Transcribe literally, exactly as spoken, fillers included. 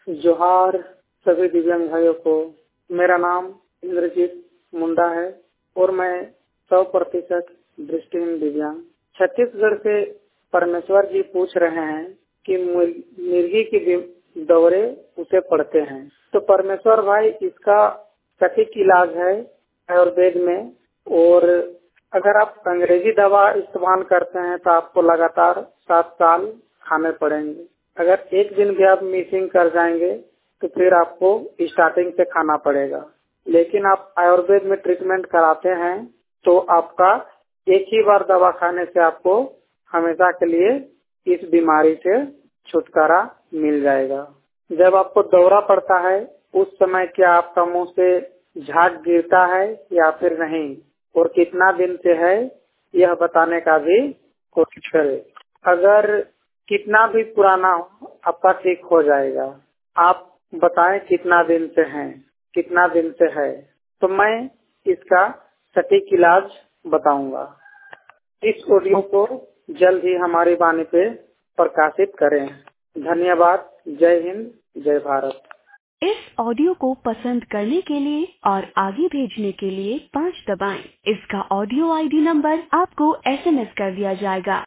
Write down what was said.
जोहार सभी दिव्यांग भाइयों को। मेरा नाम इंद्रजीत मुंडा है और मैं सौ प्रतिशत दृष्टिहीन दिव्यांग। छत्तीसगढ़ से परमेश्वर जी पूछ रहे हैं कि मिर्गी के दौरे उसे पड़ते हैं, तो परमेश्वर भाई इसका सटीक इलाज है आयुर्वेद में। और अगर आप अंग्रेजी दवा इस्तेमाल करते हैं तो आपको लगातार सात साल खाने पड़ेंगे। अगर एक दिन भी आप मिसिंग कर जाएंगे तो फिर आपको स्टार्टिंग से खाना पड़ेगा। लेकिन आप आयुर्वेद में ट्रीटमेंट कराते हैं तो आपका एक ही बार दवा खाने से आपको हमेशा के लिए इस बीमारी से छुटकारा मिल जाएगा। जब आपको दौरा पड़ता है उस समय क्या आपका मुंह से झाग गिरता है या फिर नहीं, और कितना दिन से है यह बताने का भी कोशिश करें। अगर कितना भी पुराना हो आपका ठीक हो जाएगा। आप बताएं कितना दिन से है, कितना दिन से है, तो मैं इसका सटीक इलाज बताऊंगा। इस ऑडियो को जल्द ही हमारी वाणी पे प्रकाशित करें। धन्यवाद। जय हिंद, जय भारत। इस ऑडियो को पसंद करने के लिए और आगे भेजने के लिए पाँच दबाएं। इसका ऑडियो आईडी नंबर आपको एसएमएस कर दिया जाएगा।